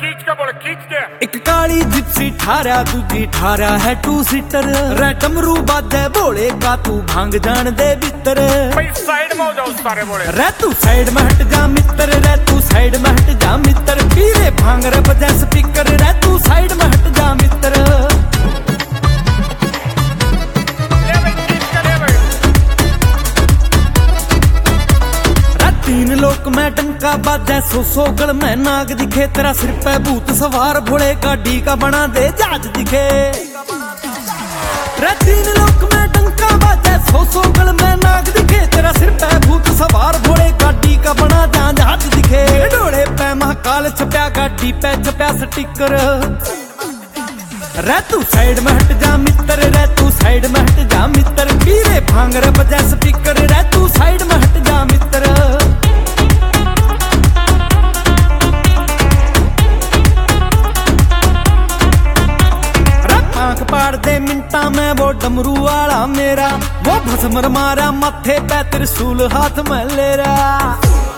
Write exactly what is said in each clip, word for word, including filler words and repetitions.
खींच के बोले खींच के। एक काली जिप्सी ठारा दूजी ठारा है टू सीटर रे डमरू बाजे बोले का तू भांग जान दे भीतर। भाई साइड में हो जाओ सारे बोले। रे तू साइड में हट जा मित्र रे तू साइड में हट जा मित्र पीरे भांग रे बजा स्पीकर रे तू साइड में हट जा मित्र। तीन लोक में टंका बाजा सो सो गल में नाग दिखे तेरा सिर पे भूत सवार भोले गाड़ी का बना दे जहाज दिखे। रे तीन लोक में टंका बाजा सो सो गल में नाग दिखे तेरा सिर पे भूत सवार भोले गाड़ी का बना दे जहाज दिखे। डोले पे महाकाल छपया गाड़ी पे छपया स्टिकर रे तू साइड में हट जा मित्र रे तू साइड में हट जा मित्र पीरे भांग रे बजा स्पीकर रे तू साइड में हट जा मित्र। पाड़ दे मिंटा में वो डमरू वाला मेरा वो भस्म मारा माथे पे त्रिशूल हाथ में ले रहा।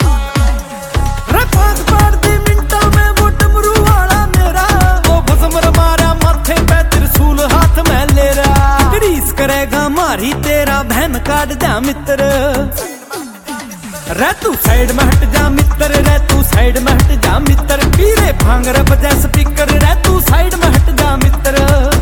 पाड़ दे मिंटा में वो डमरू वाला मेरा वो भस्म मारा माथे पे त्रिशूल हाथ में ले रहा। ग्रीस करेगा मारी तेरा बहन काट जा मित्र रे तू साइड में हट जा मित्र रे तू साइड में हट जा मित्र पीरे भांग रे बजा स्पीकर रे तू साइड में हट जा मित्र।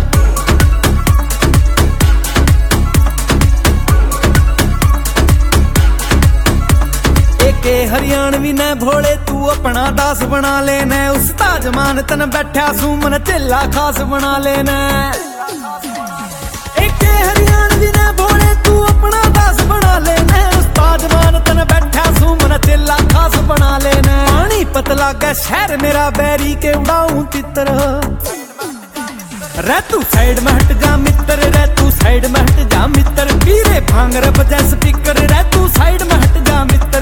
के हरियाणवी ने भोले तू अपना दास बना लेना उस्ताद मान तन बैठा सुमन चेला खास बना लेना। एक हरियाणवी ने भोले तू अपना दास बना लेना उस्ताद मान तन बैठा सुमन चेला खास बना लेना। पानी पतला का शहर मेरा बैरी के उड़ाऊं तितर रे तू साइड में हट जा मित्र रे तू साइड में हट जा मित्र पीरे भांग रे बजा स्पीकर रे तू साइड में हट जा मित्र।